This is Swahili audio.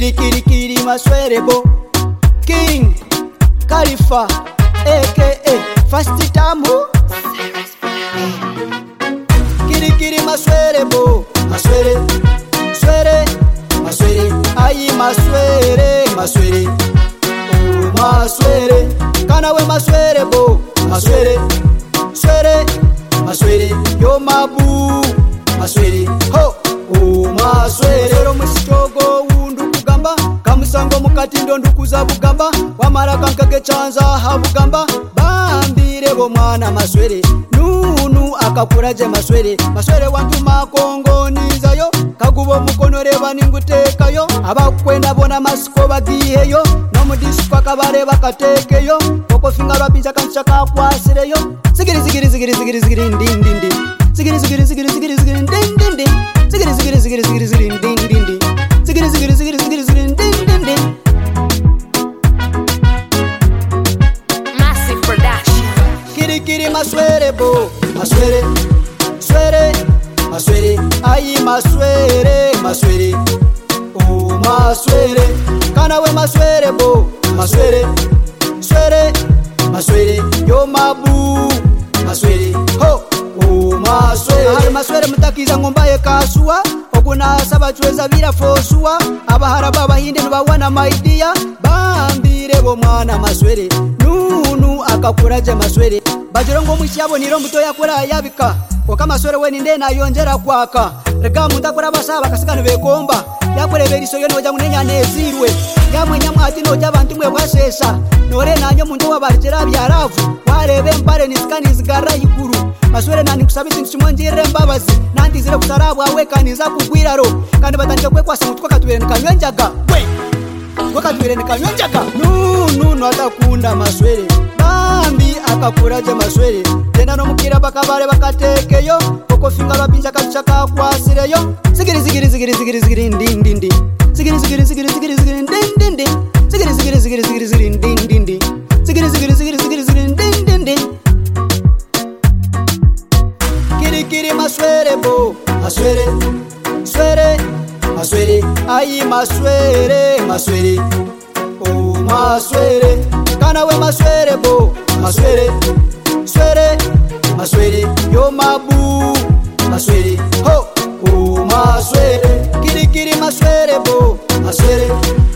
Kiri maswere bo. King Khalifa aka Fast Tamu. Kiri maswere bo. Maswere ayi maswere oh maswere kana we maswere bo. Maswere yo mabu maswere ho oh maswere musitogo undu kugamba kamusango mukati ndo ndukuza bugamba wamara kankage chanza habugamba bambire bo mwana maswere nunu akakuraje maswere wantu makongo nizayo kagubo mukono reba ningutekayo abakwenda bona masiko bagiyeyo no mudisiko akabare bakatekeyo koko finga rabinja kanchaka kwasireyo zigiri ndindindi zigiri ndindindi zigiri ndindindi Massive production. Kiri maswere bo. Maswere ayi maswere oh maswere kana we maswere bo. Maswere yo mabu maswere ho oh maswere mutakiza ngombaye kasua okuna saba chweza bila fosua abaharaba bahinde nubabona maidia bambire bo mwana maswere nunu akakuraje maswere bajirongo mwishyabo niro mbuto yakora yabika koka maswere we ninde nayongera kwaka rega mundakora basaba kasikana bekomba yakorebera isoyo noja munenya nezirwe yamwenya mwati noja abantu mwe bwasesa nore nanyo muntu wabarjera byaravu warebe mbare nisikani zigara ikuru maswere nani kusabiti nshimongire mbabazi nandizire kutarabwa we kaniza kugwiraro kandi batandike kwekwasa mutwe katubere kanyonjaga we wakatubere kanyonjaga nunu atakunda maswere bambi akakuraje maswere tena no mukira bakabare bakatekeyo koko finga babinja kachaka kwasireyo zigiri ndindindi zigiri ndindindi zigiri ndindindi Kiri maswere bo. Maswere ayi maswere oh maswere kana we maswere bo. Maswere yo mabu maswere ho oh maswere kiri maswere bo. Maswere